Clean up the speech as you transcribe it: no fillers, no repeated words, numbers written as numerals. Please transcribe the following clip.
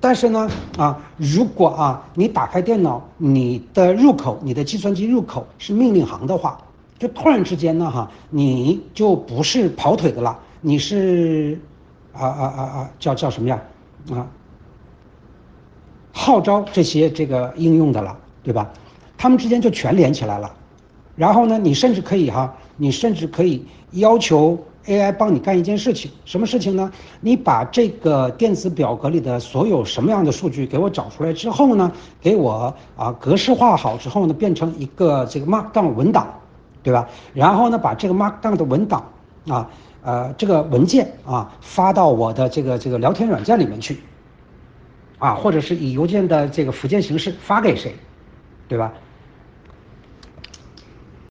但是呢，如果你打开电脑，你的入口，你的计算机入口是命令行的话，就突然之间呢，你就不是跑腿的了，你是叫什么呀？号召这些这个应用的了，对吧？他们之间就全连起来了。然后呢，你甚至可以要求 AI 帮你干一件事情，什么事情呢？你把这个电子表格里的所有什么样的数据给我找出来之后呢，给我格式化好之后呢，变成一个这个 Markdown 文档，对吧？然后呢，把这个 Markdown 的文档这个文件发到我的这个聊天软件里面去，或者是以邮件的这个附件形式发给谁，对吧？